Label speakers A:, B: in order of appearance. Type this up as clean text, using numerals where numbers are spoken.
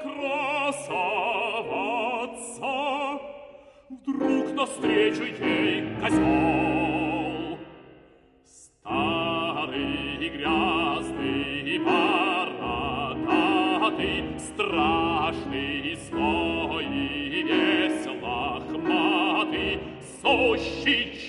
A: красоваться, вдруг навстречу ей козел. Старый, грязный, бородатый, страшный, злой и весь лохматый, сущий